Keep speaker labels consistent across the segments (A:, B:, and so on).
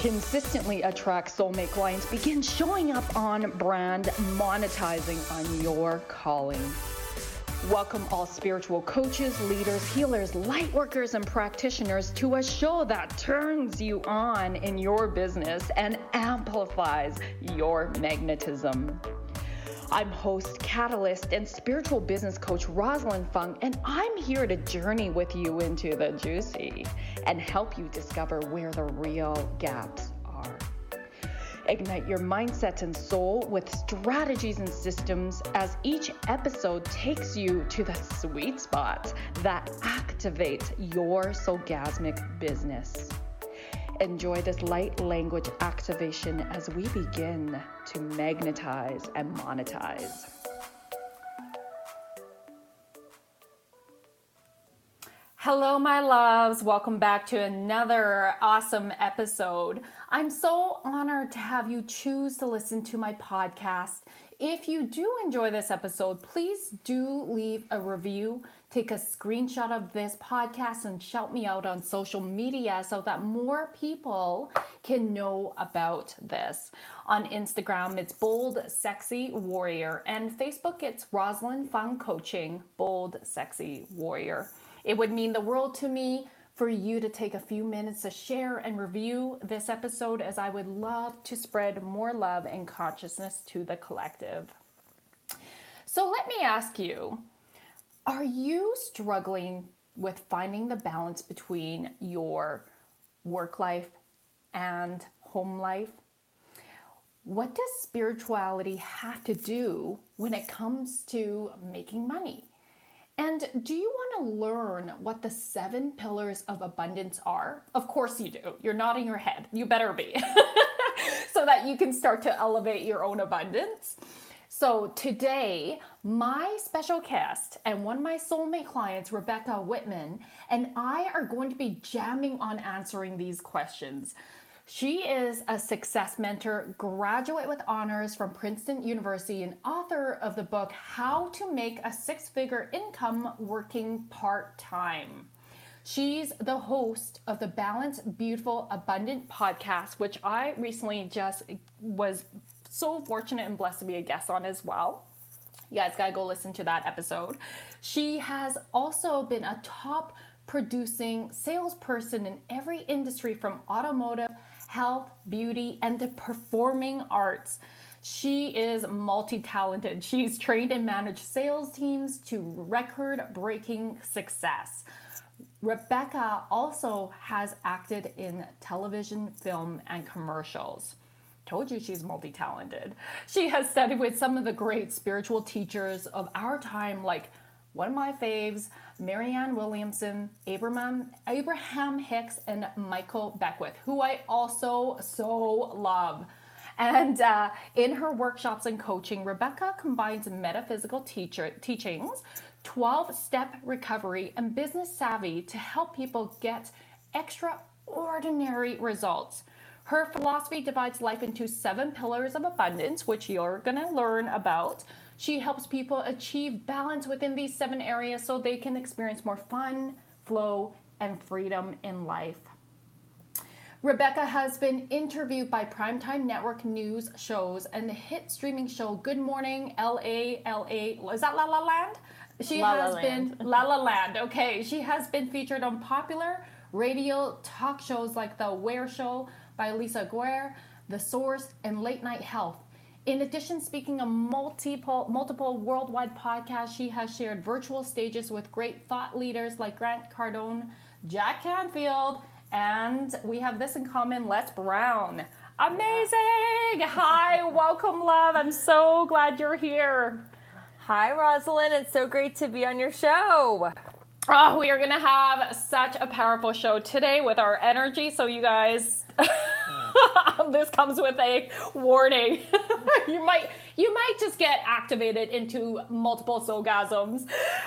A: consistently attract soulmate clients, begin showing up on brand, monetizing on your calling. Welcome all spiritual coaches, leaders, healers, light workers, and practitioners to a show that turns you on in your business and amplifies your magnetism. I'm host, catalyst, and spiritual business coach Rosalind Fung, and I'm here to journey with you into the juicy and help you discover where the real gaps are. Ignite your mindset and soul with strategies and systems as each episode takes you to the sweet spot that activates your soulgasmic business. Enjoy this light language activation as we begin to magnetize and monetize. Hello, my loves. Welcome back to another awesome episode. I'm so honored to have you choose to listen to my podcast. If you do enjoy this episode, please do leave a review. Take a screenshot of this podcast and shout me out on social media so that more people can know about this. On Instagram, it's Bold Sexy Warrior, and Facebook, it's Rosalind Fung Coaching, Bold Sexy Warrior. It would mean the world to me for you to take a few minutes to share and review this episode, as I would love to spread more love and consciousness to the collective. So let me ask you, are you struggling with finding the balance between your work life and home life? What does spirituality have to do when it comes to making money? And do you want to learn what the 7 pillars of abundance are? Of course you do. You're nodding your head. You better be. So that you can start to elevate your own abundance. So today, my special guest and one of my soulmate clients, Rebecca Whitman, and I are going to be jamming on answering these questions. She is a success mentor, graduate with honors from Princeton University, and author of the book, How to Make a 6-Figure Income Working Part-Time. She's the host of the Balanced, Beautiful, Abundant podcast, which I recently just was so fortunate and blessed to be a guest on as well. You guys gotta go listen to that episode. She has also been a top producing salesperson in every industry from automotive, health, beauty, and the performing arts. She is multi-talented. She's trained and managed sales teams to record-breaking success. Rebecca also has acted in television, film, and commercials. Told you she's multi-talented. She has studied with some of the great spiritual teachers of our time, like one of my faves, Marianne Williamson, Abraham Hicks, and Michael Beckwith, who I also so love. And in her workshops and coaching, Rebecca combines metaphysical teachings, 12-step recovery, and business savvy to help people get extraordinary results. Her philosophy divides life into 7 pillars of abundance, which you're going to learn about. She helps people achieve balance within these 7 areas so they can experience more fun, flow, and freedom in life. Rebecca has been interviewed by Primetime Network news shows and the hit streaming show Good Morning LA. Is that La La Land? La La Land. Okay. She has been featured on popular radio talk shows like The Wear Show by Lisa Guerre, The Source, and Late Night Health. In addition, speaking of multiple worldwide podcasts, she has shared virtual stages with great thought leaders like Grant Cardone, Jack Canfield, and we have this in common, Les Brown. Amazing! Hi, welcome, love. I'm so glad you're here.
B: Hi, Rosalind. It's so great to be on your show.
A: Oh, we are going to have such a powerful show today with our energy. So you guys, this comes with a warning. You might just get activated into multiple soulgasms.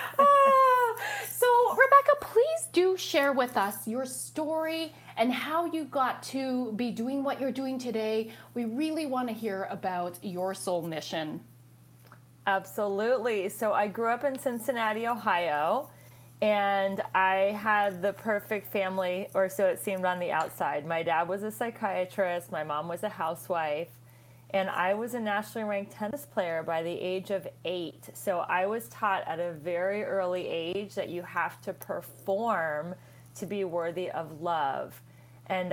A: So Rebecca, please do share with us your story and how you got to be doing what you're doing today. We really want to hear about your soul mission.
B: Absolutely. So I grew up in Cincinnati, Ohio, And I had the perfect family, or so it seemed on the outside. My dad was a psychiatrist, my mom was a housewife, and I was a nationally ranked tennis player by the age of 8. So I was taught at a very early age that you have to perform to be worthy of love. And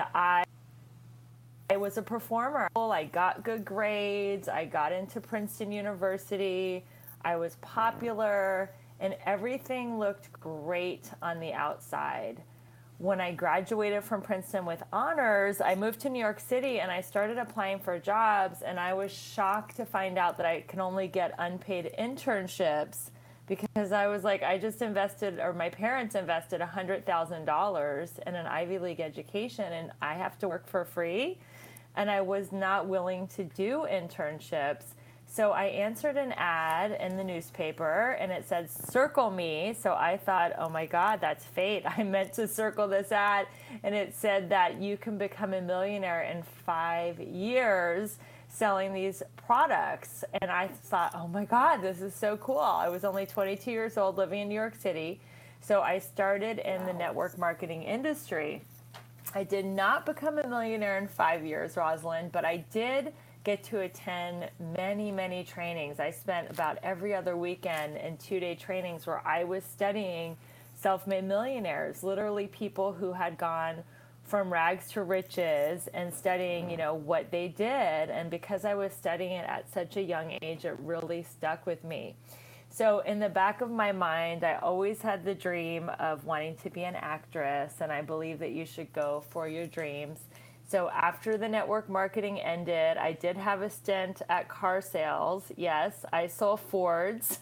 B: I was a performer. I got good grades. I got into Princeton University. I was popular, and everything looked great on the outside. When I graduated from Princeton with honors, I moved to New York City and I started applying for jobs, and I was shocked to find out that I can only get unpaid internships because I was like, I just invested, or my parents invested $100,000 in an Ivy League education, and I have to work for free. And I was not willing to do internships. So I answered an ad in the newspaper and it said, circle me. So I thought, oh my God, that's fate. I meant to circle this ad. And it said that you can become a millionaire in 5 years selling these products. And I thought, oh my God, this is so cool. I was only 22 years old living in New York City. So I started in the network marketing industry. I did not become a millionaire in 5 years, Rosalind, but I did get to attend many, many trainings. I spent about every other weekend in 2-day trainings where I was studying self-made millionaires, literally people who had gone from rags to riches and studying, what they did. And because I was studying it at such a young age, it really stuck with me. So in the back of my mind, I always had the dream of wanting to be an actress, and I believe that you should go for your dreams. So after the network marketing ended, I did have a stint at car sales. Yes, I sold Fords.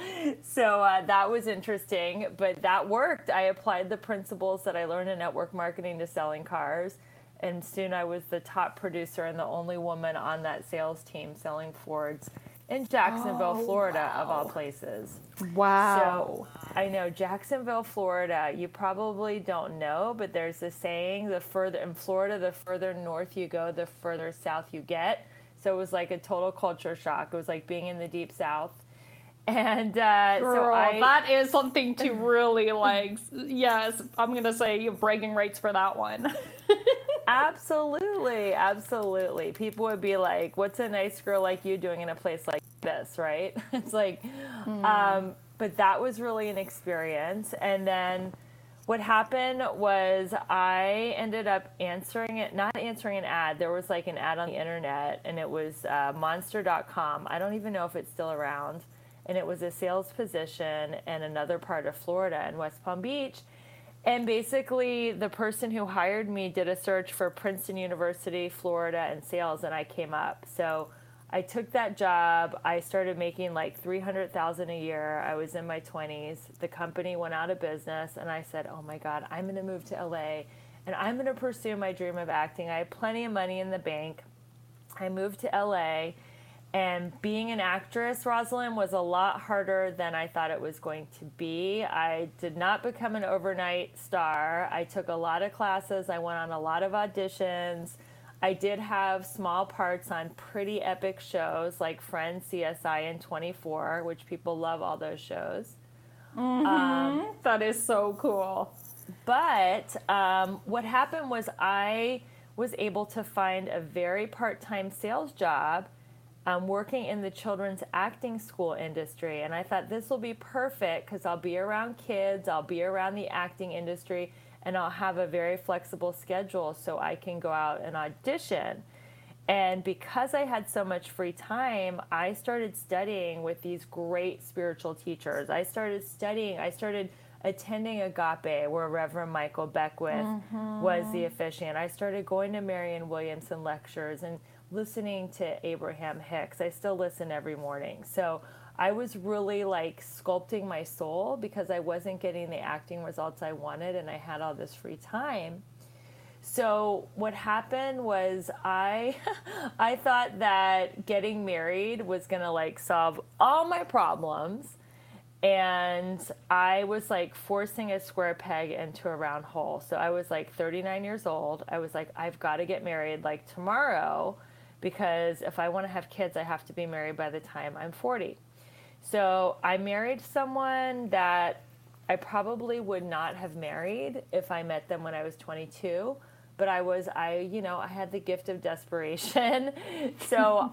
B: So that was interesting, but that worked. I applied the principles that I learned in network marketing to selling cars, and soon I was the top producer and the only woman on that sales team selling Fords in Jacksonville, Florida, of all places.
A: Wow.
B: So I know Jacksonville, Florida, you probably don't know, but there's a saying, the further north you go, the further south you get. So it was like a total culture shock. It was like being in the deep south. And
A: Girl, that is something to really like. Yes, I'm going to say you have bragging rights for that one.
B: Absolutely, absolutely. People would be like, what's a nice girl like you doing in a place like this, right? It's like, but that was really an experience. And then what happened was I ended up not answering an ad. There was like an ad on the internet, and it was monster.com. I don't even know if it's still around. And it was a sales position in another part of Florida in West Palm Beach. And basically, the person who hired me did a search for Princeton University, Florida, and sales, and I came up. So I took that job. I started making like $300,000 a year. I was in my 20s. The company went out of business, and I said, oh my God, I'm going to move to LA, and I'm going to pursue my dream of acting. I had plenty of money in the bank. I moved to LA. And being an actress, Rosalind, was a lot harder than I thought it was going to be. I did not become an overnight star. I took a lot of classes. I went on a lot of auditions. I did have small parts on pretty epic shows like Friends, CSI, and 24, which people love all those shows.
A: That is so cool.
B: But what happened was I was able to find a very part-time sales job working in the children's acting school industry. And I thought this will be perfect because I'll be around kids, I'll be around the acting industry, and I'll have a very flexible schedule so I can go out and audition. And because I had so much free time, I started studying with these great spiritual teachers. I started attending Agape, where Reverend Michael Beckwith was the officiant. I started going to Marianne Williamson lectures and listening to Abraham Hicks. I still listen every morning. So I was really like sculpting my soul because I wasn't getting the acting results I wanted, and I had all this free time. So what happened was I thought that getting married was going to like solve all my problems. And I was like forcing a square peg into a round hole. So I was like 39 years old. I was like, I've got to get married like tomorrow, because if I want to have kids, I have to be married by the time I'm 40. So I married someone that I probably would not have married if I met them when I was 22. But I had the gift of desperation. So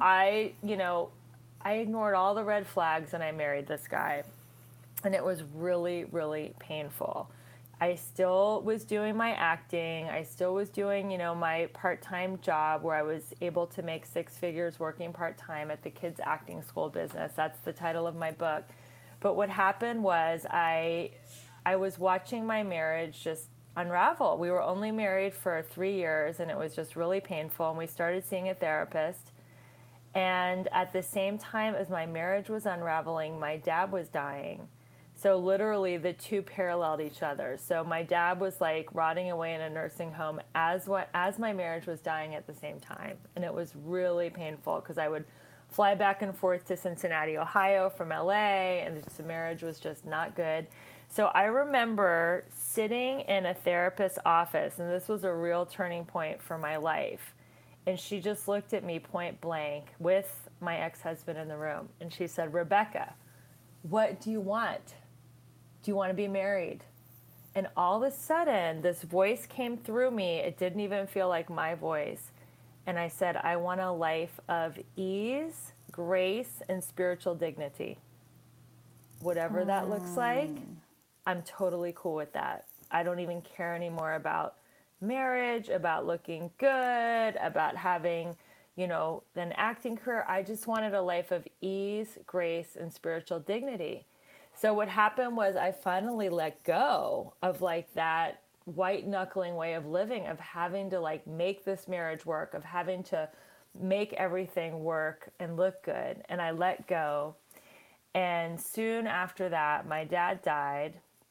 B: I ignored all the red flags and I married this guy. And it was really, really painful. I still was doing my acting. I still was doing, my part-time job where I was able to make 6 figures working part-time at the kids' acting school business. That's the title of my book. But what happened was I was watching my marriage just unravel. We were only married for 3 years and it was just really painful. And we started seeing a therapist. And at the same time as my marriage was unraveling, my dad was dying. So literally the two paralleled each other. So my dad was like rotting away in a nursing home as my marriage was dying at the same time. And it was really painful because I would fly back and forth to Cincinnati, Ohio from LA, and the marriage was just not good. So I remember sitting in a therapist's office, and this was a real turning point for my life. And she just looked at me point blank with my ex-husband in the room. And she said, "Rebecca, what do you want? Do you want to be married?" And all of a sudden, this voice came through me. It didn't even feel like my voice. And I said, "I want a life of ease, grace, and spiritual dignity. Whatever that looks like, I'm totally cool with that. I don't even care anymore about marriage, about looking good, about having, an acting career. I just wanted a life of ease, grace, and spiritual dignity." So what happened was I finally let go of like that white knuckling way of living, of having to like make this marriage work, of having to make everything work and look good. And I let go. And soon after that, my dad died.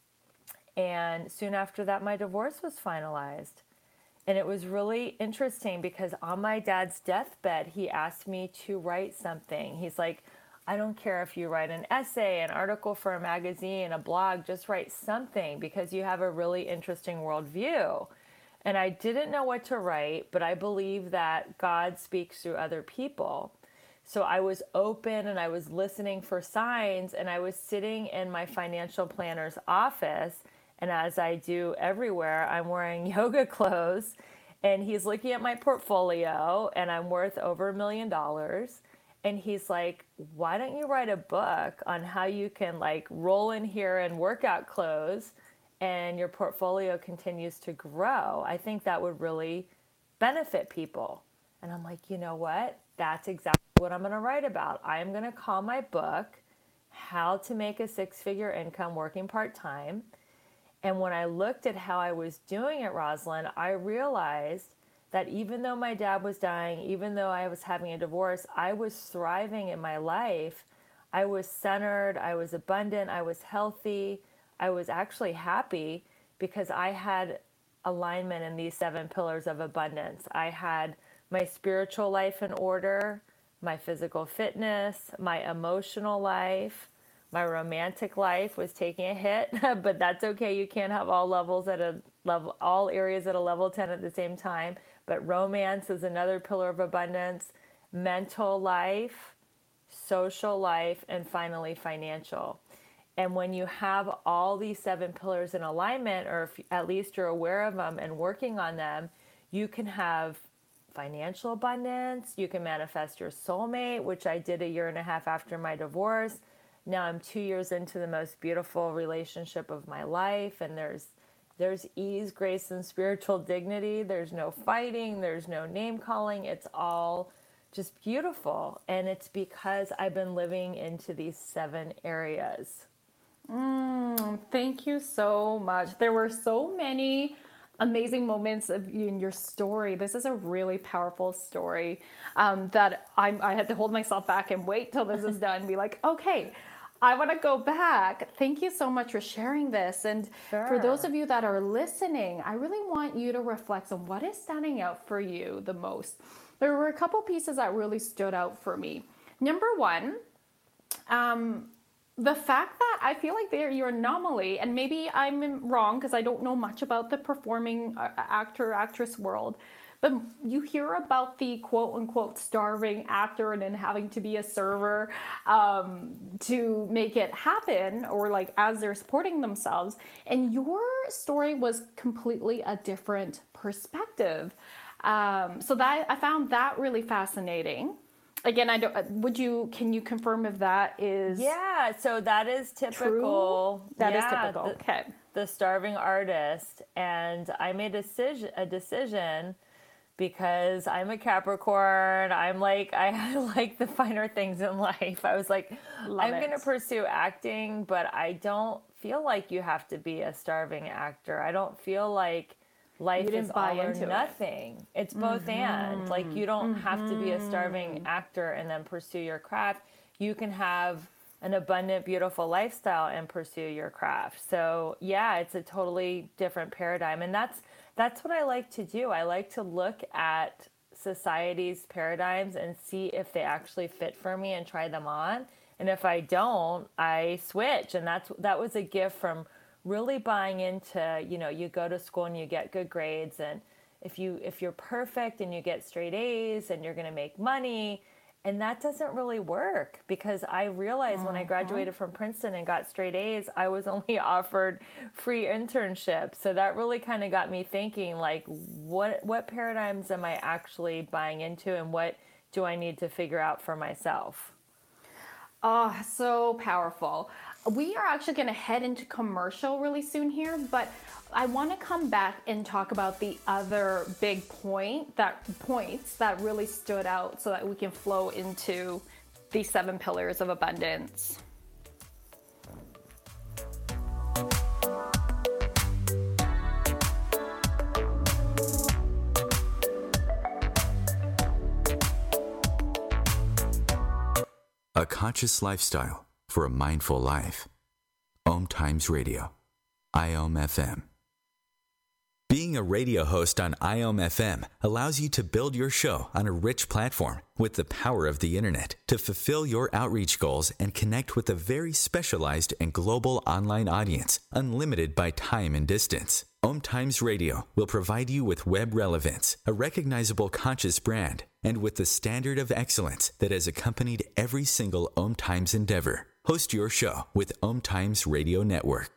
B: And soon after that, my divorce was finalized. And it was really interesting because on my dad's deathbed, he asked me to write something. He's like, "I don't care if you write an essay, an article for a magazine, a blog, just write something because you have a really interesting worldview." And I didn't know what to write, but I believe that God speaks through other people. So I was open and I was listening for signs, and I was sitting in my financial planner's office. And as I do everywhere, I'm wearing yoga clothes, and he's looking at my portfolio, and I'm worth over $1 million. And he's like, "Why don't you write a book on how you can like roll in here in workout clothes and your portfolio continues to grow? I think that would really benefit people." And I'm like, you know what? That's exactly what I'm going to write about. I am going to call my book How to Make a 6-Figure Income Working Part-Time. And when I looked at how I was doing it, Rosalind, I realized that even though my dad was dying, even though I was having a divorce, I was thriving in my life. I was centered, I was abundant, I was healthy, I was actually happy because I had alignment in these 7 pillars of abundance. I had my spiritual life in order, my physical fitness, my emotional life. My romantic life was taking a hit, but that's okay. You can't have all areas at a level 10 at the same time. But romance is another pillar of abundance, mental life, social life, and finally financial. And when you have all these 7 pillars in alignment, or if at least you're aware of them and working on them, you can have financial abundance. You can manifest your soulmate, which I did 1.5 years after my divorce. Now I'm 2 years into the most beautiful relationship of my life, and there's ease, grace, and spiritual dignity. There's no fighting. There's no name calling. It's all just beautiful. And it's because I've been living into these 7 areas.
A: Thank you so much. There were so many amazing moments in your story. This is a really powerful story that I had to hold myself back and wait till this is done and be like, okay, I want to go back. Thank you so much for sharing this. And for those of you that are listening, I really want you to reflect on what is standing out for you the most. There were a couple pieces that really stood out for me. Number one, the fact that I feel like they're your anomaly, and maybe I'm wrong because I don't know much about the performing actor, actress world, But you hear about the quote unquote starving actor and then having to be a server to make it happen, or like as they're supporting themselves. And your story was completely a different perspective. So that I found that really fascinating. Again, I don't. Can you confirm if that is?
B: Yeah, so that is typical.
A: True? That is typical. Okay.
B: The starving artist, and I made a decision because I'm a Capricorn. I'm like, I like the finer things in life. I was like, I'm going to pursue acting, but I don't feel like you have to be a starving actor. I don't feel like life is all or nothing. It's both and. Like, you don't have to be a starving actor and then pursue your craft. You can have an abundant, beautiful lifestyle and pursue your craft. So yeah, it's a totally different paradigm. And that's what I like to do. I like to look at society's paradigms and see if they actually fit for me and try them on. And if I don't, I switch. And that was a gift from really buying into, you go to school and you get good grades, and if you're perfect and you get straight A's and you're going to make money, and that doesn't really work, because I realized when I graduated from Princeton and got straight A's, I was only offered free internships. So that really kind of got me thinking, like, what paradigms am I actually buying into, and what do I need to figure out for myself?
A: Oh, so powerful. We are actually going to head into commercial really soon here, but I want to come back and talk about the other big points that really stood out so that we can flow into the 7 pillars of abundance.
C: A conscious lifestyle for a mindful life. Om Times Radio. IOM FM. Being a radio host on IOM FM allows you to build your show on a rich platform with the power of the internet to fulfill your outreach goals and connect with a very specialized and global online audience, unlimited by time and distance. Om Times Radio will provide you with web relevance, a recognizable conscious brand, and with the standard of excellence that has accompanied every single Om Times endeavor. Host your show with Om Times Radio Network.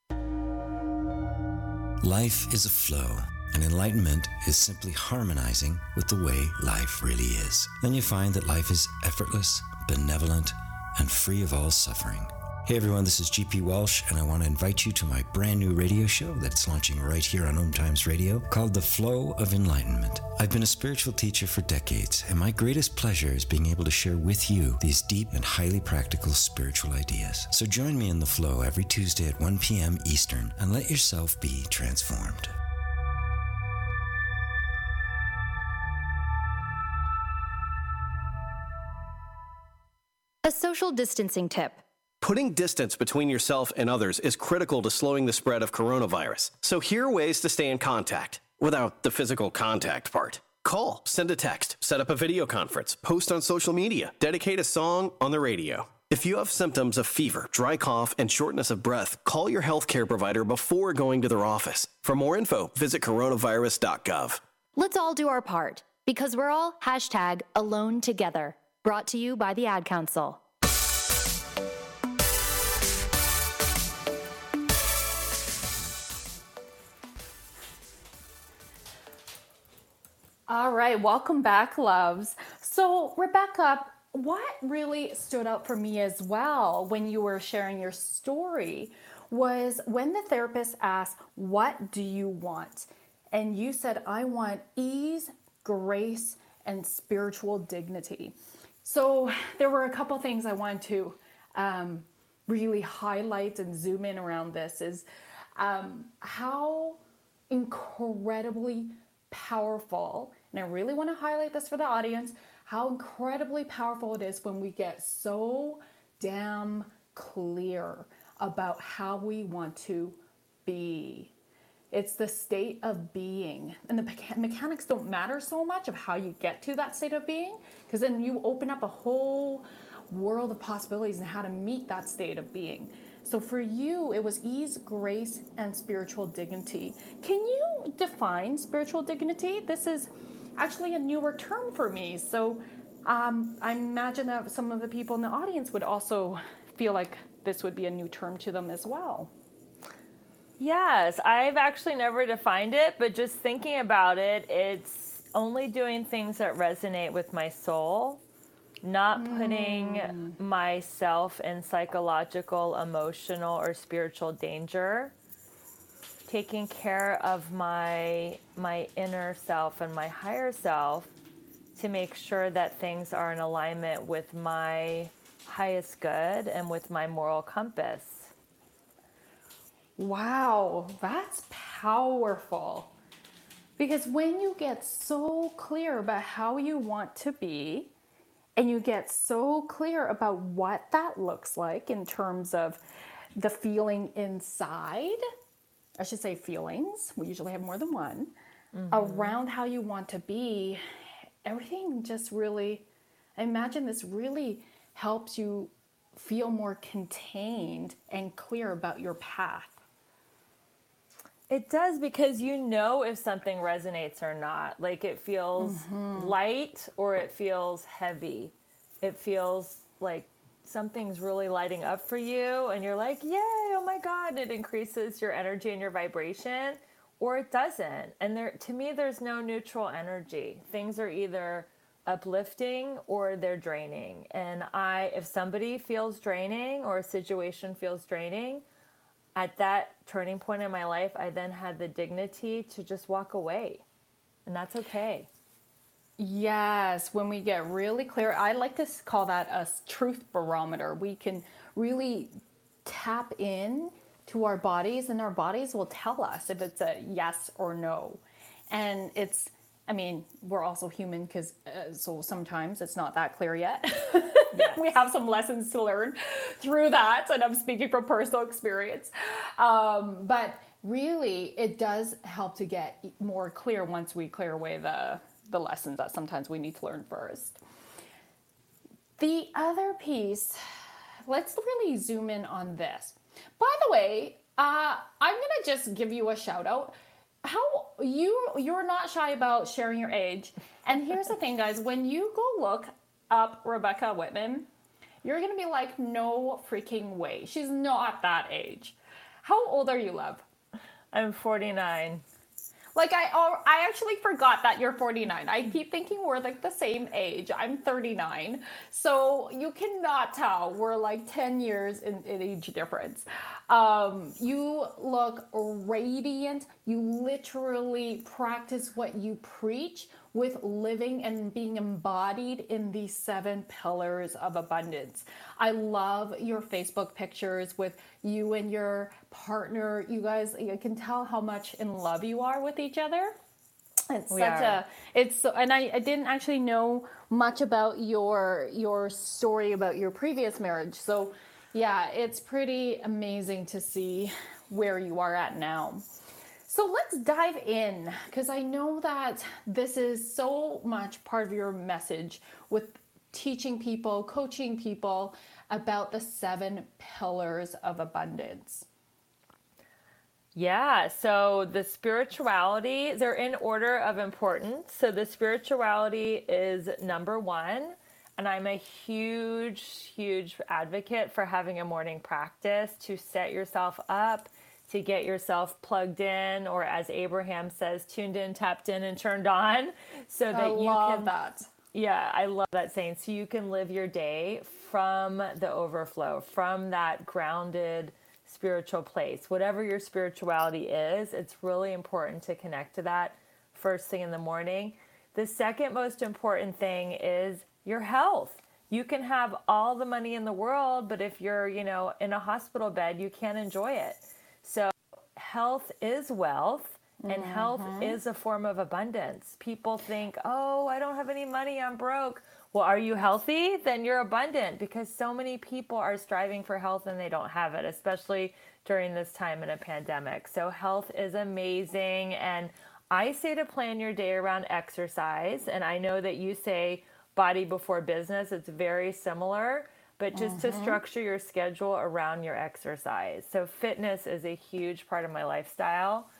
D: Life is a flow, and enlightenment is simply harmonizing with the way life really is. Then you find that life is effortless, benevolent, and free of all suffering. Hey everyone, this is GP Walsh, and I want to invite you to my brand new radio show that's launching right here on Om Times Radio called The Flow of Enlightenment. I've been a spiritual teacher for decades, and my greatest pleasure is being able to share with you these deep and highly practical spiritual ideas. So join me in The Flow every Tuesday at 1 p.m. Eastern, and let yourself be transformed.
E: A social distancing tip.
F: Putting distance between yourself and others is critical to slowing the spread of coronavirus. So here are ways to stay in contact without the physical contact part. Call, send a text, set up a video conference, post on social media, dedicate a song on the radio. If you have symptoms of fever, dry cough, and shortness of breath, call your healthcare provider before going to their office. For more info, visit coronavirus.gov.
E: Let's all do our part, because we're all #AloneTogether. Brought to you by the Ad Council.
A: All right, welcome back, loves. So, Rebecca, what really stood out for me as well when you were sharing your story was when the therapist asked, "What do you want?" And you said, "I want ease, grace, and spiritual dignity." So, there were a couple things I wanted to really highlight and zoom in around this is how incredibly powerful, and I really want to highlight this for the audience, how incredibly powerful it is when we get so damn clear about how we want to be. It's the state of being. And the mechanics don't matter so much of how you get to that state of being, because then you open up a whole world of possibilities and how to meet that state of being. So for you, it was ease, grace, and spiritual dignity. Can you define spiritual dignity? This is actually a newer term for me. So I imagine that some of the people in the audience would also feel like this would be a new term to them as well.
B: Yes, I've actually never defined it, but just thinking about it, it's only doing things that resonate with my soul, not putting myself in psychological, emotional, or spiritual danger, taking care of my inner self and my higher self to make sure that things are in alignment with my highest good and with my moral compass.
A: Wow, that's powerful. Because when you get so clear about how you want to be, and you get so clear about what that looks like in terms of the feeling inside, I should say feelings, we usually have more than one, around how you want to be, everything just really, I imagine this really helps you feel more contained and clear about your path.
B: It does, because you know if something resonates or not. Like it feels light or it feels heavy. It feels like something's really lighting up for you and you're like, yay, oh my God, it increases your energy and your vibration, or it doesn't. And there, to me, there's no neutral energy. Things are either uplifting or they're draining. And if somebody feels draining or a situation feels draining, at that turning point in my life, I then had the dignity to just walk away. And that's okay.
A: Yes, when we get really clear, I like to call that a truth barometer. We can really tap in to our bodies, and our bodies will tell us if it's a yes or no. And it's, I mean, we're also human, because so sometimes it's not that clear yet. Yes. We have some lessons to learn through that, and I'm speaking from personal experience. But really, it does help to get more clear once we clear away the lessons that sometimes we need to learn first. The other piece, let's really zoom in on this. By the way, I'm gonna just give you a shout out. You're not shy about sharing your age. And here's the thing, guys, when you go look up Rebecca Whitman, you're gonna be like, no freaking way. She's not that age. How old are you, love?
B: I'm 49.
A: Like, I actually forgot that you're 49. I keep thinking we're like the same age. I'm 39. So you cannot tell. We're like 10 years in age difference. You look radiant. You literally practice what you preach with living and being embodied in these 7 pillars of abundance. I love your Facebook pictures with you and your partner. You guys, you can tell how much in love you are with each other. And I didn't actually know much about your story about your previous marriage. So yeah, it's pretty amazing to see where you are at now. So let's dive in, because I know that this is so much part of your message with teaching people, coaching people about the 7 pillars of abundance.
B: Yeah, so the spirituality, they're in order of importance. So the spirituality is number 1. And I'm a huge, huge advocate for having a morning practice to set yourself up, to get yourself plugged in, or as Abraham says, tuned in, tapped in, and turned on, so that you can. That. Yeah, I love that saying. So you can live your day from the overflow, from that grounded spiritual place. Whatever your spirituality is, it's really important to connect to that first thing in the morning. The second most important thing is your health. You can have all the money in the world, but if you're, in a hospital bed, you can't enjoy it. So health is wealth, and health is a form of abundance. People think, oh, I don't have any money, I'm broke. Well, are you healthy? Then you're abundant, because so many people are striving for health and they don't have it, especially during this time in a pandemic. So health is amazing. And I say to plan your day around exercise. And I know that you say body before business. It's very similar. But just to structure your schedule around your exercise. So fitness is a huge part of my lifestyle.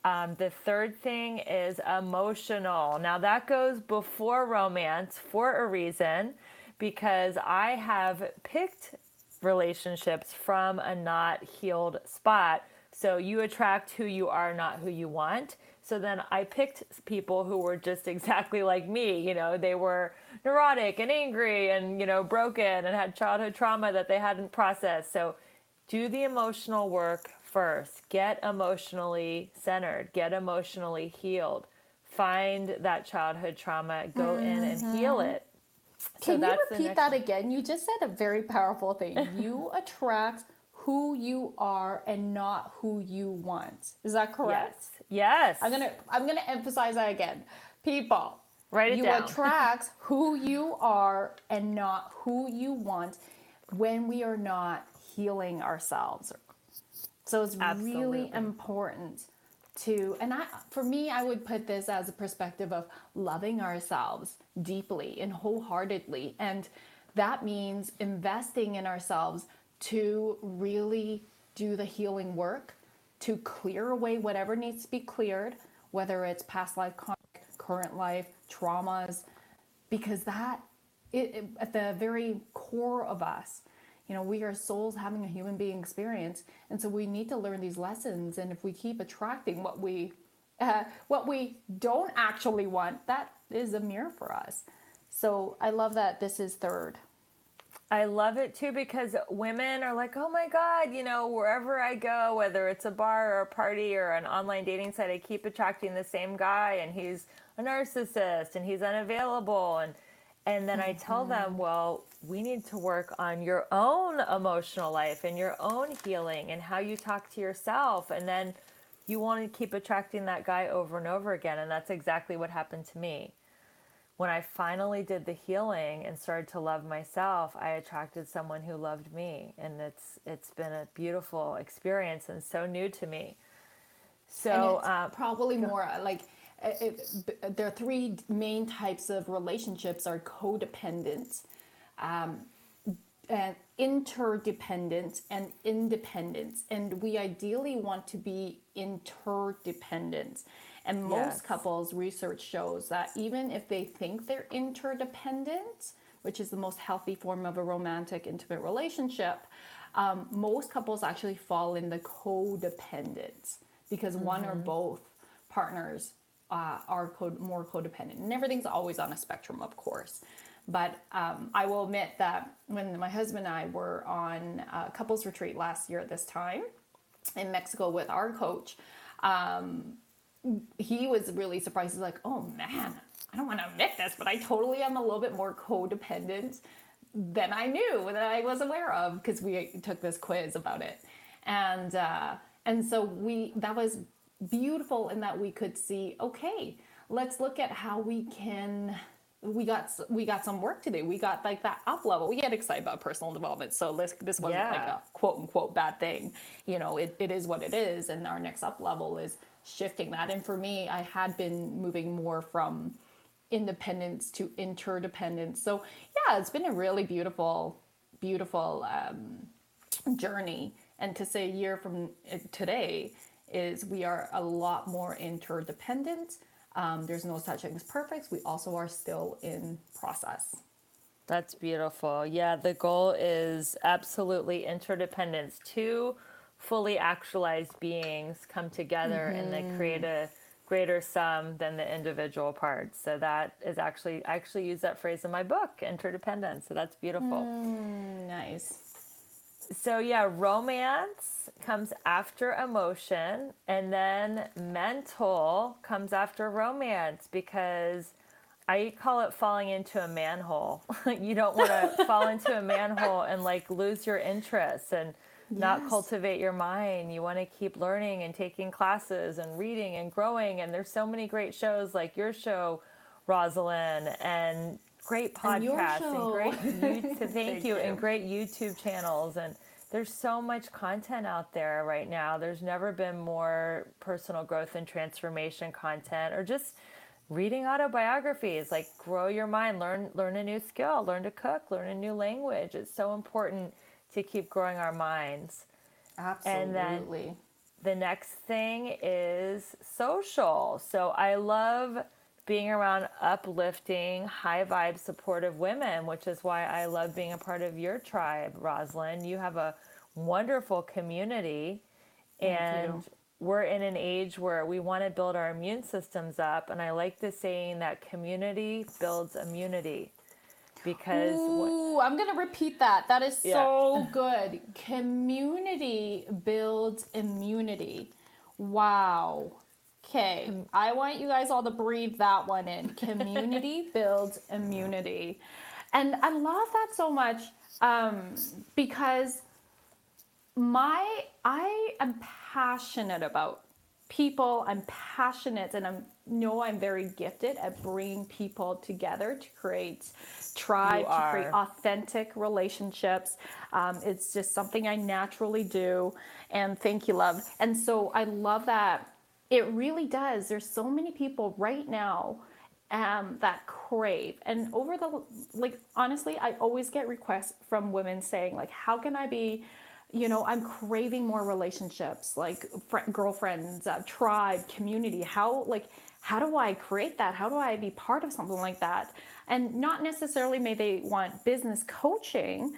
B: The third thing is emotional. Now that goes before romance for a reason, because I have picked relationships from a not healed spot. So you attract who you are, not who you want. So then I picked people who were just exactly like me. You know, they were neurotic and angry and, you know, broken and had childhood trauma that they hadn't processed. So do the emotional work first. Get emotionally centered. Get emotionally healed. Find that childhood trauma. Go in and heal it.
A: Can you repeat that again? You just said a very powerful thing. You attract who you are and not who you want. Is that correct?
B: Yes.
A: I'm gonna emphasize that again. People,
B: write it down.
A: You attract who you are and not who you want when we are not healing ourselves. So it's really important to, and for me, I would put this as a perspective of loving ourselves deeply and wholeheartedly. And that means investing in ourselves to really do the healing work, to clear away whatever needs to be cleared, whether it's past life, current life, traumas, because that, at the very core of us, you know, we are souls having a human being experience. And so we need to learn these lessons. And if we keep attracting what we don't actually want, that is a mirror for us. So I love that this is third.
B: I love it too, because women are like, oh my God, you know, wherever I go, whether it's a bar or a party or an online dating site, I keep attracting the same guy and he's a narcissist and he's unavailable. And then I tell them, well, we need to work on your own emotional life and your own healing and how you talk to yourself. And then you want to keep attracting that guy over and over again. And that's exactly what happened to me. When I finally did the healing and started to love myself, I attracted someone who loved me. And it's been a beautiful experience and so new to me. So
A: and it's probably more like, there are three main types of relationships are codependent, and interdependent and independent. And we ideally want to be interdependent. And most couples, research shows that even if they think they're interdependent, which is the most healthy form of a romantic, intimate relationship, most couples actually fall in the codependent because one or both partners are more codependent. And everything's always on a spectrum, of course. But I will admit that when my husband and I were on a couples retreat last year at this time in Mexico with our coach, he was really surprised. He's like, oh man, I don't want to admit this, but I totally am a little bit more codependent than I knew, that I was aware of, because we took this quiz about it. And so that was beautiful in that we could see, okay, let's look at how we got some work to do. We got like that up level. We get excited about personal development. So this wasn't like a quote unquote bad thing. You know, it is what it is. And our next up level is shifting that. And for me, I had been moving more from independence to interdependence. So yeah, it's been a really beautiful journey. And to say a year from today is we are a lot more interdependent. There's no such thing as perfect. We also are still in process.
B: That's beautiful. Yeah, the goal is absolutely interdependence. Two fully actualized beings come together and they create a greater sum than the individual parts. So that is I actually use that phrase in my book, interdependence. So that's beautiful.
A: Nice.
B: So yeah, romance comes after emotion, and then mental comes after romance, because I call it falling into a manhole. You don't want to fall into a manhole and like lose your interests and not cultivate your mind. You want to keep learning and taking classes and reading and growing. And there's so many great shows like your show, Rosalind, and great podcasts and great YouTube, thank you, and great YouTube channels. And there's so much content out there right now. There's never been more personal growth and transformation content, or just reading autobiographies. Like, grow your mind, learn a new skill, learn to cook, learn a new language. It's so important to keep growing our minds.
A: Absolutely.
B: the next thing is social. So I love being around uplifting, high vibe, supportive women, which is why I love being a part of your tribe, Rosalind. You have a wonderful community, and we're in an age where we want to build our immune systems up. And I like the saying that community builds immunity. Because
A: Ooh, I'm going to repeat that. That is so good. Community builds immunity. Wow. Okay, I want you guys all to breathe that one in. Community builds immunity. And I love that so much because I am passionate about people. I'm passionate, and I'm very gifted at bringing people together to create tribe, to create authentic relationships. It's just something I naturally do. And thank you, love. And so I love that. It really does. There's so many people right now that crave. And honestly, I always get requests from women saying, like, how can I be, I'm craving more relationships, like girlfriends, tribe, community. How do I create that? How do I be part of something like that? And not necessarily may they want business coaching.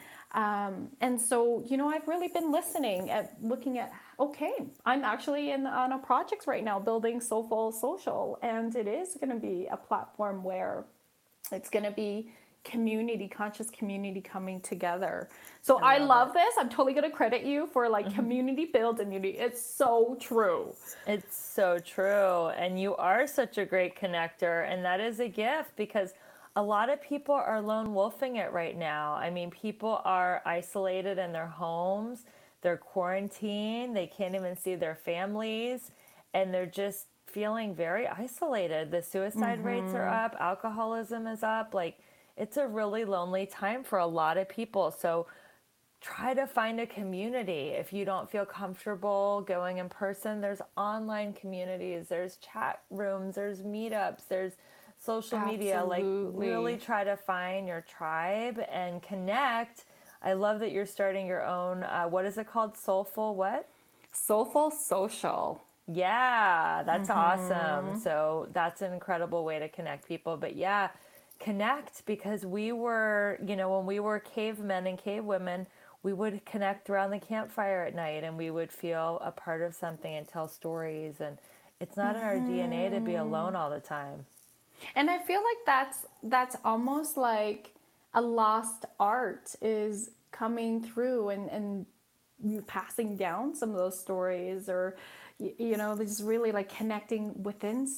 A: And so, I've really been looking at, okay, I'm actually on a project right now building Soulful Social, and it is going to be a platform where it's going to be conscious community coming together. So I love this. I'm totally going to credit you for community builds immunity. It's so true.
B: It's so true. And you are such a great connector, and that is a gift because a lot of people are lone wolfing it right now. I mean, people are isolated in their homes. They're quarantined. They can't even see their families. And they're just feeling very isolated. The suicide rates are up. Alcoholism is up. It's a really lonely time for a lot of people. So try to find a community. If you don't feel comfortable going in person, there's online communities. There's chat rooms. There's meetups. There's social media. Really try to find your tribe and connect. I love that you're starting your own, what is it called? Soulful what?
A: Soulful Social.
B: Yeah, that's awesome. So that's an incredible way to connect people. But yeah, connect, because we were, when we were cavemen and cavewomen, we would connect around the campfire at night, and we would feel a part of something and tell stories. And it's not in our DNA to be alone all the time.
A: And I feel like that's almost like a lost art is coming through and you passing down some of those stories, or just really like connecting within,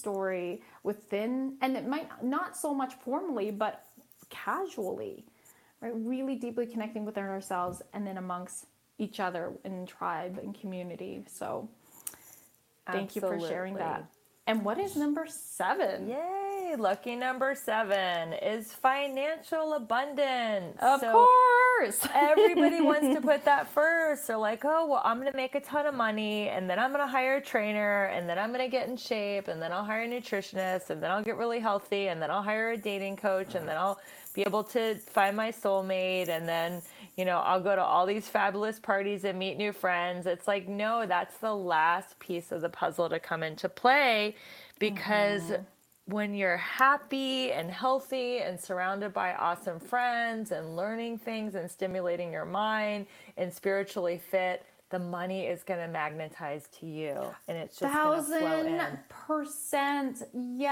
A: and it might not so much formally but casually, right? Really deeply connecting within ourselves and then amongst each other in tribe and community. So thank you for sharing that. And what is number 7?
B: Yay! Lucky number 7 is financial abundance.
A: Of course!
B: Everybody wants to put that first. They're like, oh, well, I'm going to make a ton of money, and then I'm going to hire a trainer, and then I'm going to get in shape, and then I'll hire a nutritionist, and then I'll get really healthy, and then I'll hire a dating coach, and then I'll be able to find my soulmate, and then, I'll go to all these fabulous parties and meet new friends. It's like, no, that's the last piece of the puzzle to come into play, because when you're happy and healthy and surrounded by awesome friends and learning things and stimulating your mind and spiritually fit, the money is going to magnetize to you, and it's just going to flow in.
A: 1,000%.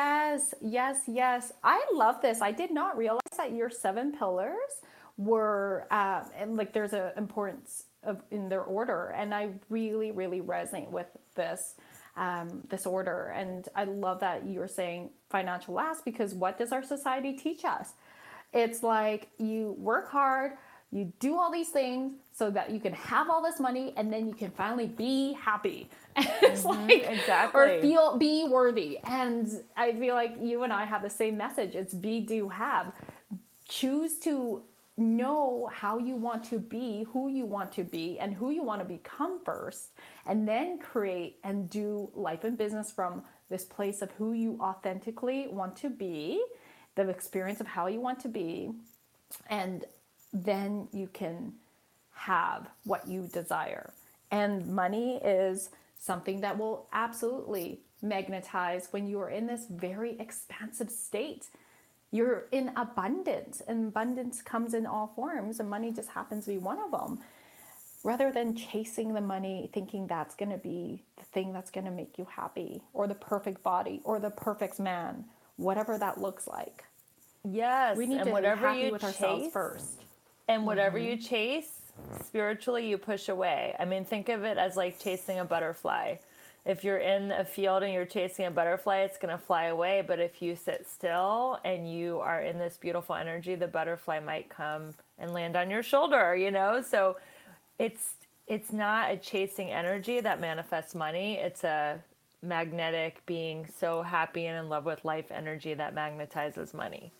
A: Yes. I love this. I did not realize that your 7 pillars were, and there's an importance in their order. And I really, really resonate with this order. And I love that you're saying financial last, because what does our society teach us? It's like you work hard, you do all these things so that you can have all this money, and then you can finally be happy. It's
B: exactly.
A: Or be worthy. And I feel like you and I have the same message. It's be, do, have. Choose to know how you want to be, who you want to be, and who you want to become first, and then create and do life and business from this place of who you authentically want to be, the experience of how you want to be, and then you can have what you desire. And money is something that will absolutely magnetize when you are in this very expansive state. You're in abundance, and abundance comes in all forms, and money just happens to be one of them. Rather than chasing the money, thinking that's going to be the thing that's going to make you happy, or the perfect body, or the perfect man, whatever that looks like.
B: Yes,
A: We need
B: and
A: to be
B: whatever
A: happy
B: you
A: with ourselves
B: chase,
A: first.
B: and whatever you chase, spiritually you push away. I mean, think of it as like chasing a butterfly. If you're in a field and you're chasing a butterfly, it's going to fly away. But if you sit still and you are in this beautiful energy, the butterfly might come and land on your shoulder, you know? So it's not a chasing energy that manifests money. It's a magnetic, being so happy and in love with life energy that magnetizes money.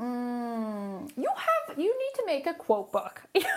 A: You need to make a quote book.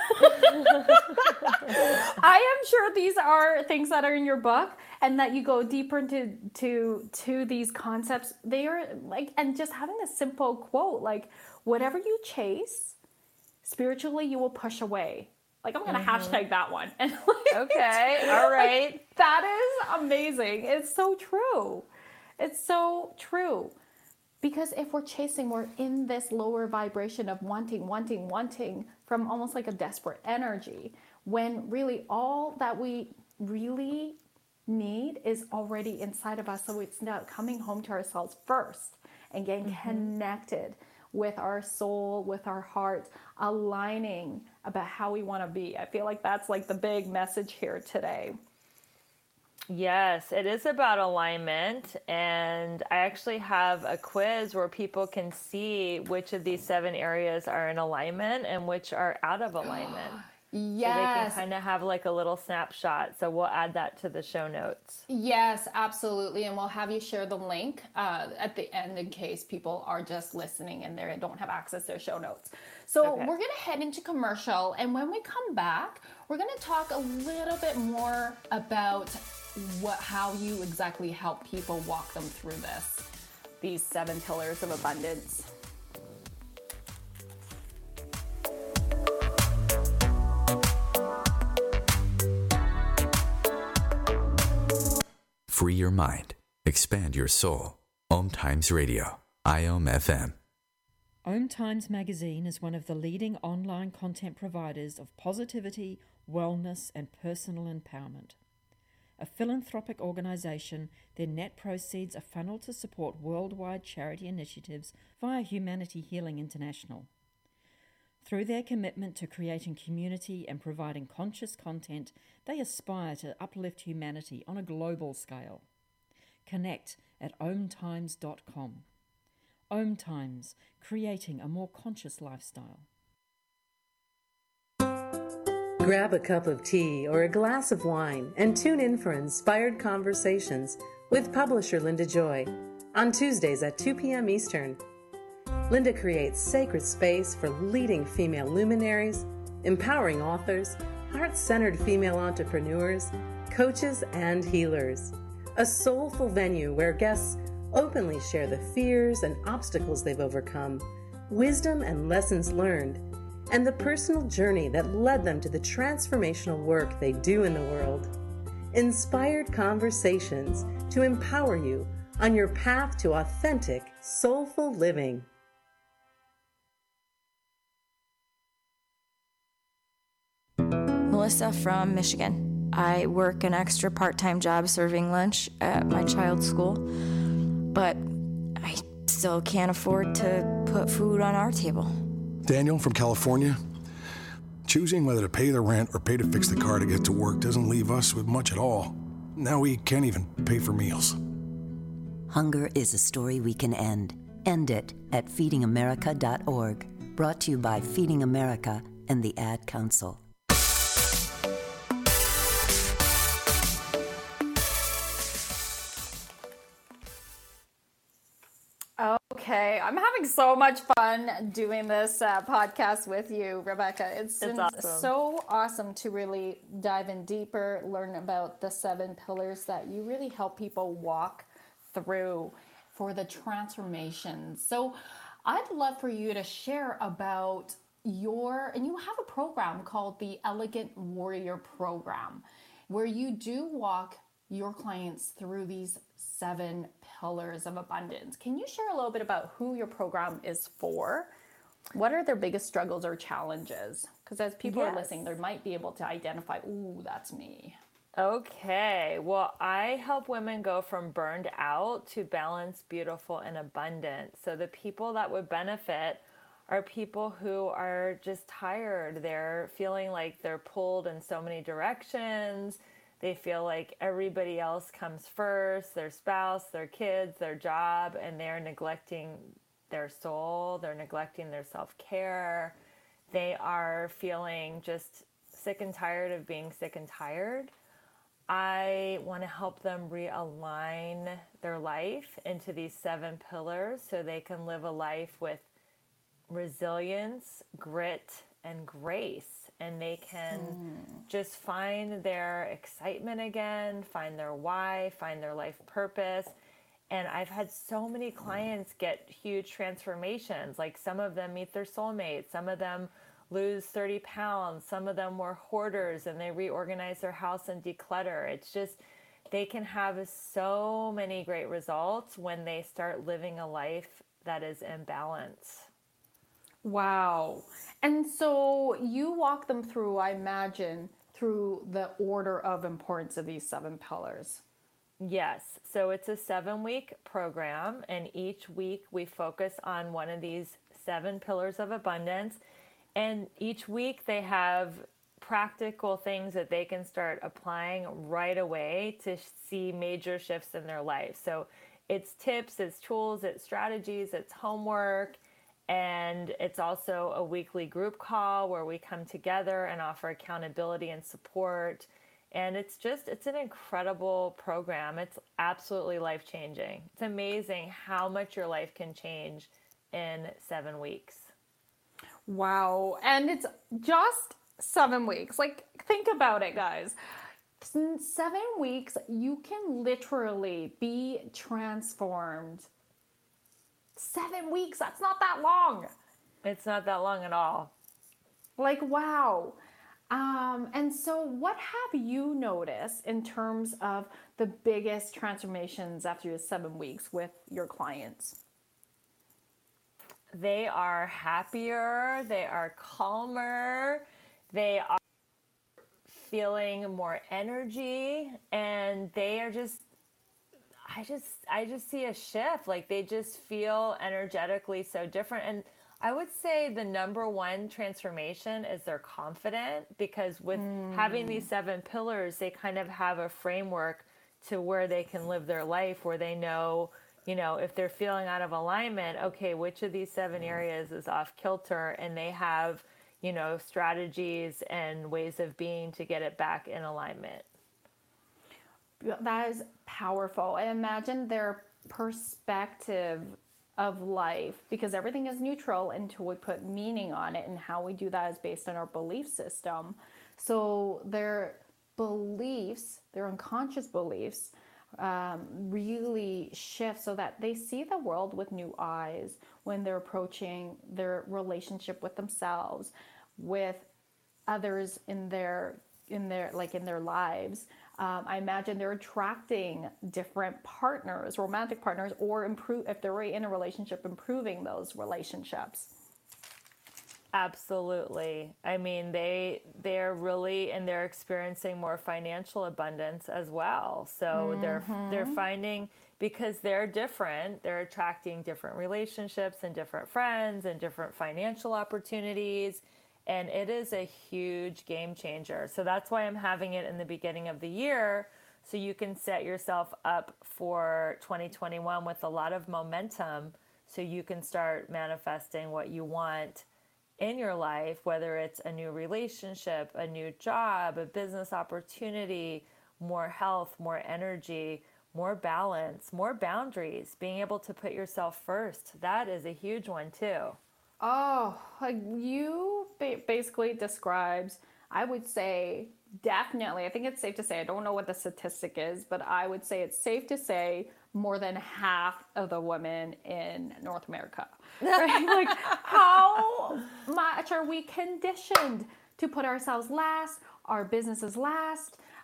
A: I am sure these are things that are in your book, and that you go deeper into these concepts. They are like, and just having a simple quote like, whatever you chase, spiritually you will push away. Like, I'm going to hashtag that one. And like,
B: Okay, all right.
A: like, that is amazing. It's so true. It's so true. Because if we're chasing, we're in this lower vibration of wanting from almost like a desperate energy, when really all that we really need is already inside of us. So it's not coming home to ourselves first and getting connected with our soul, with our heart, aligning about how we want to be. I feel like that's like the big message here today.
B: Yes, it is about alignment. And I actually have a quiz where people can see which of these 7 areas are in alignment and which are out of alignment.
A: Yes.
B: So they can kind of have like a little snapshot. So we'll add that to the show notes.
A: Yes, absolutely. And we'll have you share the link at the end in case people are just listening and they don't have access to their show notes. So
B: Okay.
A: we're going to head into commercial. And when we come back, we're going to talk a little bit more about how you exactly help people walk them through these 7 pillars of abundance.
C: Free your mind. Expand your soul. Om Times Radio. IOM FM.
G: Om Times Magazine is one of the leading online content providers of positivity, wellness, and personal empowerment. A philanthropic organization, their net proceeds are funneled to support worldwide charity initiatives via Humanity Healing International. Through their commitment to creating community and providing conscious content, they aspire to uplift humanity on a global scale. Connect at omtimes.com. Om Times, creating a more conscious lifestyle.
H: Grab a cup of tea or a glass of wine and tune in for Inspired Conversations with publisher Linda Joy on Tuesdays at 2 p.m. Eastern. Linda creates sacred space for leading female luminaries, empowering authors, heart-centered female entrepreneurs, coaches, and healers. A soulful venue where guests openly share the fears and obstacles they've overcome, wisdom and lessons learned, and the personal journey that led them to the transformational work they do in the world. Inspired Conversations to empower you on your path to authentic, soulful living.
I: Melissa from Michigan. I work an extra part-time job serving lunch at my child's school, but I still can't afford to put food on our table.
J: Daniel from California. Choosing whether to pay the rent or pay to fix the car to get to work doesn't leave us with much at all. Now we can't even pay for meals.
K: Hunger is a story we can end. End it at feedingamerica.org. Brought to you by Feeding America and the Ad Council.
A: Okay, I'm having so much fun doing this podcast with you, Rebecca. It's
B: awesome.
A: So awesome to really dive in deeper, learn about the 7 pillars that you really help people walk through for the transformation. So I'd love for you to share about and you have a program called the Elegant Warrior Program, where you do walk your clients through these 7 pillars of abundance. Can you share a little bit about who your program is for? What are their biggest struggles or challenges? Because as people are listening, they might be able to identify, ooh, that's me.
B: Okay, well, I help women go from burned out to balanced, beautiful, and abundant. So the people that would benefit are people who are just tired. They're feeling like they're pulled in so many directions. They feel like everybody else comes first, their spouse, their kids, their job, and they're neglecting their soul. They're neglecting their self-care. They are feeling just sick and tired of being sick and tired. I want to help them realign their life into these 7 pillars so they can live a life with resilience, grit, and grace. And they can just find their excitement again, find their why, find their life purpose. And I've had so many clients get huge transformations. Like some of them meet their soulmate, some of them lose 30 pounds. Some of them were hoarders and they reorganize their house and declutter. It's just, they can have so many great results when they start living a life that is in balance.
A: Wow. And so you walk them through, I imagine, through the order of importance of these 7 pillars.
B: Yes. So it's a 7-week program, and each week we focus on one of these 7 pillars of abundance. And each week they have practical things that they can start applying right away to see major shifts in their life. So it's tips, it's tools, it's strategies, it's homework, and it's also a weekly group call where we come together and offer accountability and support. And it's an incredible program. It's absolutely life-changing. It's amazing how much your life can change in 7 weeks.
A: Wow. And it's just 7 weeks. Like, think about it, guys. In 7 weeks, you can literally be transformed. 7 weeks, that's not that long.
B: It's not that long at all.
A: Like, wow. And so what have you noticed in terms of the biggest transformations after your 7 weeks with your clients?
B: They are happier, they are calmer, they are feeling more energy, and they are just, I just see a shift. Like they just feel energetically so different. And I would say the number one transformation is they're confident, because with having these 7 pillars, they kind of have a framework to where they can live their life, where they know, you know, if they're feeling out of alignment, okay, which of these 7 areas is off kilter, and they have, you know, strategies and ways of being to get it back in alignment.
A: That is powerful. I imagine their perspective of life, because everything is neutral until we put meaning on it, and how we do that is based on our belief system. So their beliefs, their unconscious beliefs, really shift so that they see the world with new eyes when they're approaching their relationship with themselves, with others in their lives. I imagine they're attracting different partners, romantic partners, or if they're already in a relationship, improving those relationships.
B: Absolutely. I mean, they're really, and they're experiencing more financial abundance as well. So they're finding, because they're different, they're attracting different relationships and different friends and different financial opportunities. And it is a huge game changer. So that's why I'm having it in the beginning of the year, so you can set yourself up for 2021 with a lot of momentum, so you can start manifesting what you want in your life, whether it's a new relationship, a new job, a business opportunity, more health, more energy, more balance, more boundaries, being able to put yourself first. That is a huge one too.
A: Oh, like you basically describes, I would say, definitely, I think it's safe to say, I don't know what the statistic is, but I would say it's safe to say more than half of the women in North America. Right? Like, how much are we conditioned to put ourselves last, our businesses last,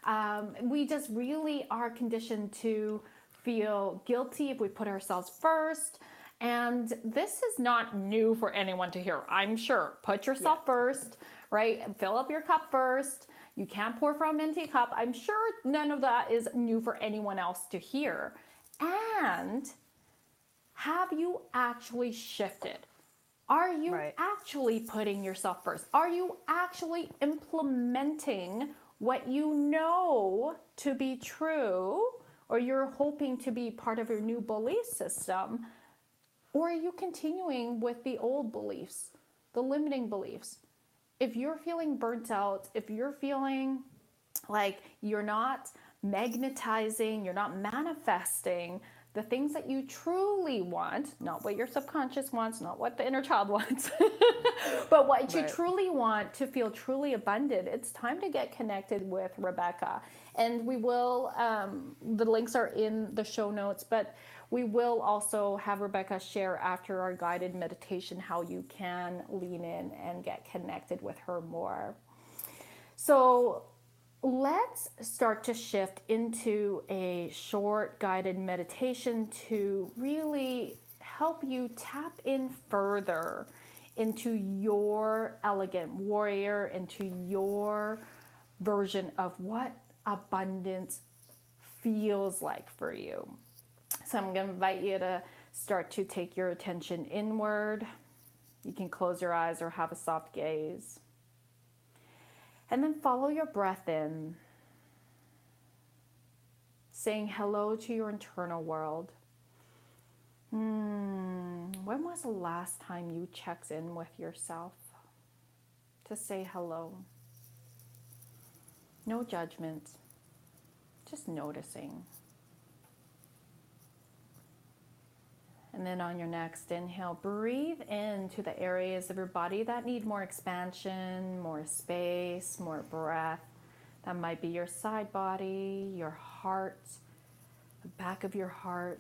A: We just really are conditioned to feel guilty if we put ourselves first. And this is not new for anyone to hear, I'm sure. Put yourself first, right? Fill up your cup first. You can't pour from an empty cup. I'm sure none of that is new for anyone else to hear. And have you actually shifted? Are you actually putting yourself first? Are you actually implementing what you know to be true, or you're hoping to be part of your new belief system? Or are you continuing with the old beliefs, the limiting beliefs? If you're feeling burnt out, if you're feeling like you're not magnetizing, you're not manifesting the things that you truly want, not what your subconscious wants, not what the inner child wants, but what you truly want to feel truly abundant, it's time to get connected with Rebecca. And we will, the links are in the show notes, but we will also have Rebecca share after our guided meditation how you can lean in and get connected with her more. So let's start to shift into a short guided meditation to really help you tap in further into your elegant warrior, into your version of what abundance feels like for you. So I'm going to invite you to start to take your attention inward. You can close your eyes or have a soft gaze. And then follow your breath in, saying hello to your internal world. When was the last time you checked in with yourself to say hello? No judgment, just noticing. And then on your next inhale, breathe into the areas of your body that need more expansion, more space, more breath. That might be your side body, your heart, the back of your heart,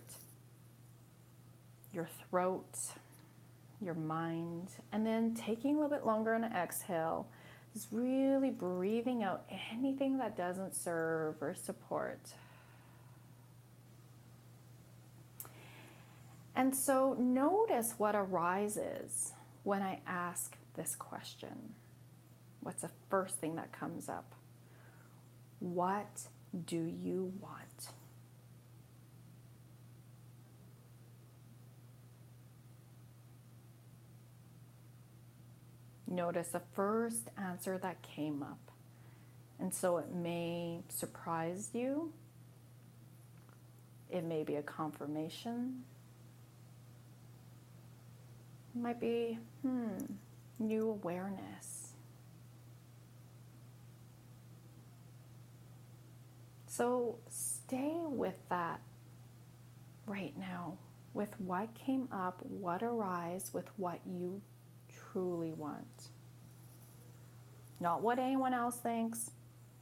A: your throat, your mind. And then taking a little bit longer on an exhale, just really breathing out anything that doesn't serve or support. And so notice what arises when I ask this question. What's the first thing that comes up? What do you want? Notice the first answer that came up. And so it may surprise you. It may be a confirmation. It might be, new awareness. So stay with that right now, with what came up, what arises, with what you truly want. Not what anyone else thinks.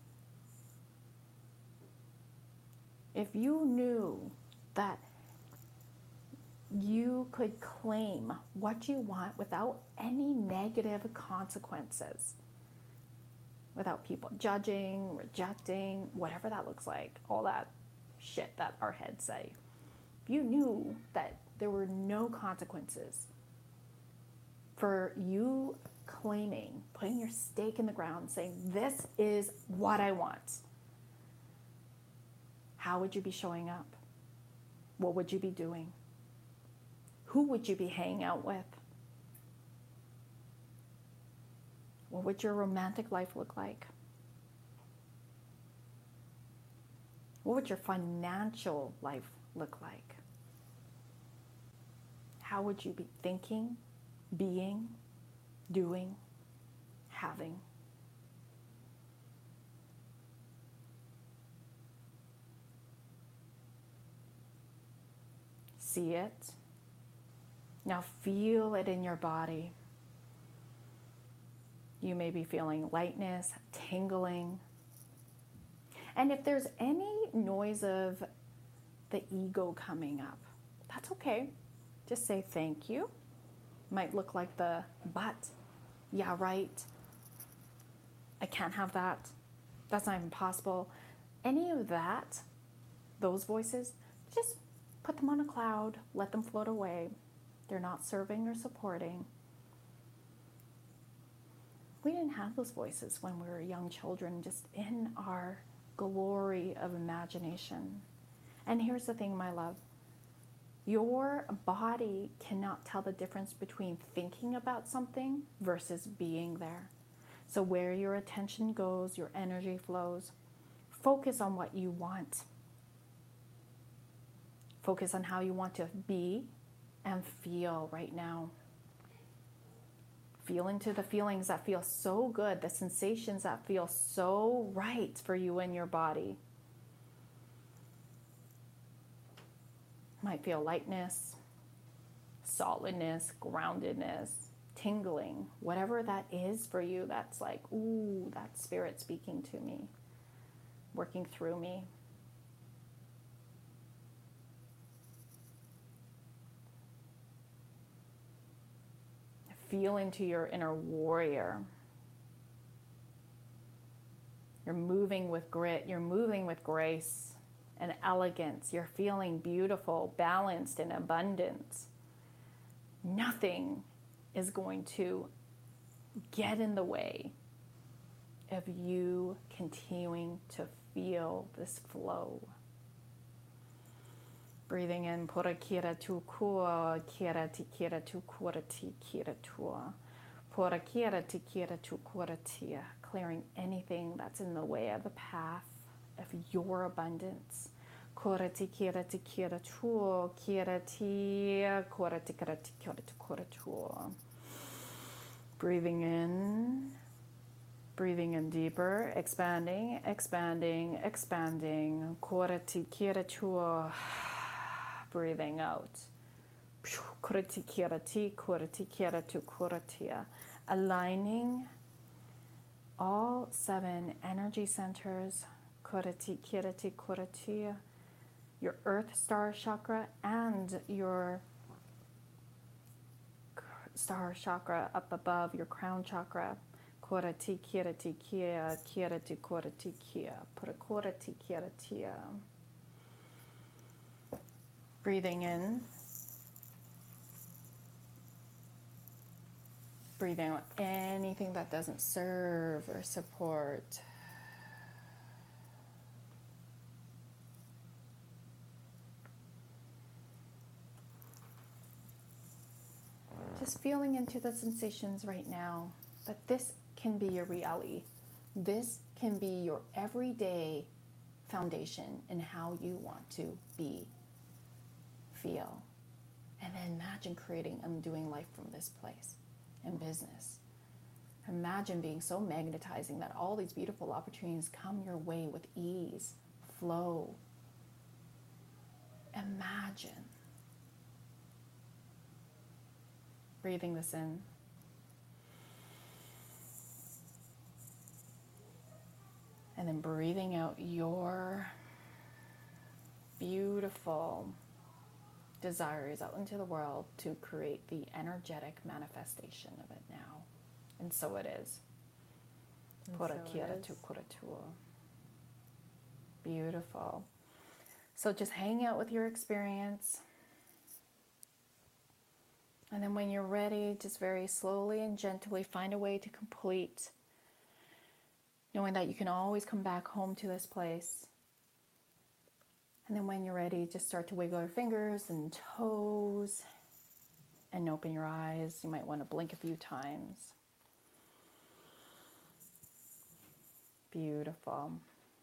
A: If you knew that you could claim what you want without any negative consequences, without people judging, rejecting, whatever that looks like, all that shit that our heads say. If you knew that there were no consequences for you claiming, putting your stake in the ground, saying, this is what I want, how would you be showing up? What would you be doing? Who would you be hanging out with? What would your romantic life look like? What would your financial life look like? How would you be thinking, being, doing, having? See it. Now feel it in your body. You may be feeling lightness, tingling. And if there's any noise of the ego coming up, that's okay. Just say thank you. Might look like the but. Yeah, right. I can't have that. That's not even possible. Any of that, those voices, just put them on a cloud, let them float away. They're not serving or supporting. We didn't have those voices when we were young children, just in our glory of imagination. And here's the thing, my love. Your body cannot tell the difference between thinking about something versus being there. So where your attention goes, your energy flows. Focus on what you want. Focus on how you want to be and feel right now. Feel into the feelings that feel so good, the sensations that feel so right for you and your body. Might feel lightness, solidness, groundedness, tingling, whatever that is for you, that's like, ooh, that's spirit speaking to me, working through me. Feel into your inner warrior. You're moving with grit, you're moving with grace and elegance. You're feeling beautiful, balanced, and abundant. Nothing is going to get in the way of you continuing to feel this flow. Breathing in, pura kira tu kua, kira ti kira tu kura ti kira tua. Pura kira ti kira tu kura tia. Clearing anything that's in the way of the path of your abundance. Kura ti kira tua, kira ti, kura ti kira tua. Breathing in deeper, expanding, expanding, expanding. Kura ti kira tua. Breathing out. Aligning all 7 energy centers, your earth star chakra and your star chakra up above your crown chakra. Breathing in. Breathing out anything that doesn't serve or support. Just feeling into the sensations right now that this can be your reality. This can be your everyday foundation in how you want to be, feel, and then imagine creating and doing life from this place in business. Imagine being so magnetizing that all these beautiful opportunities come your way with ease, flow. Imagine. Breathing this in. And then breathing out your beautiful desires out into the world to create the energetic manifestation of it now. And so it is. Beautiful. So just hang out with your experience. And then when you're ready, just very slowly and gently find a way to complete, knowing that you can always come back home to this place. And then when you're ready, just start to wiggle your fingers and toes and open your eyes. You might want to blink a few times. Beautiful.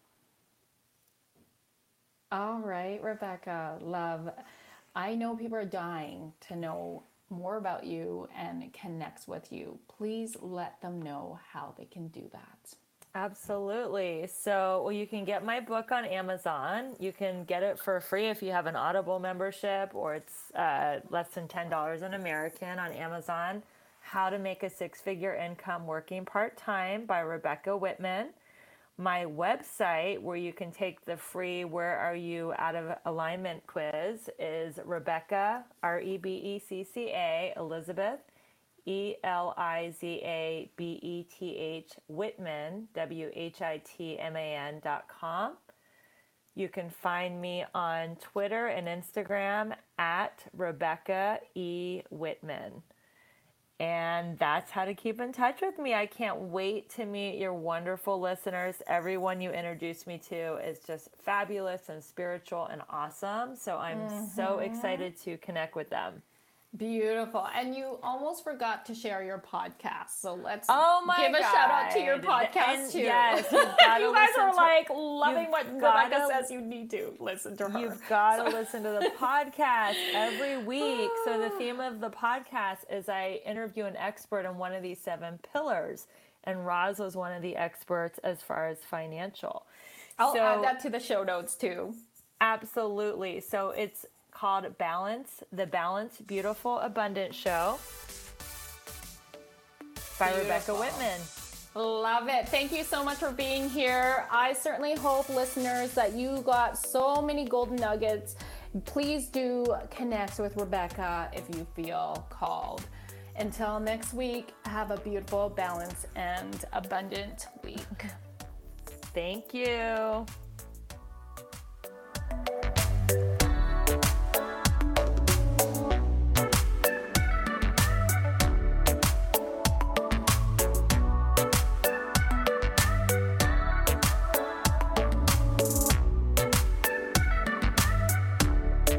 A: All right, Rebecca, love. I know people are dying to know more about you and connect with you. Please let them know how they can do that.
B: Absolutely. So, well, you can get my book on Amazon. You can get it for free if you have an Audible membership, or it's less than $10 an American on Amazon. How to Make a Six-Figure Income Working Part-Time by Rebecca Whitman. My website, where you can take the free Where Are You Out of Alignment quiz, is Rebecca, Rebecca, Elizabeth, ELIZABETH Whitman, WHITMAN.com. You can find me on Twitter and Instagram at Rebecca E. Whitman. And that's how to keep in touch with me. I can't wait to meet your wonderful listeners. Everyone you introduced me to is just fabulous and spiritual and awesome. So I'm so excited to connect with them.
A: Beautiful. And you almost forgot to share your podcast. So let's
B: give
A: a shout out to your podcast too.
B: Yes,
A: you guys are like loving what Rebecca says. You need to listen to her.
B: You've got to listen to the podcast every week. So the theme of the podcast is I interview an expert on one of these 7 pillars. And Roz was one of the experts as far as financial.
A: I'll add that to the show notes too.
B: Absolutely. So it's called Balance, the Balanced, Beautiful, Abundant Show by Rebecca Whitman.
A: Love it. Thank you so much for being here. I certainly hope, listeners, that you got so many golden nuggets. Please do connect with Rebecca if you feel called. Until next week, have a beautiful, balanced, and abundant week.
B: Thank you.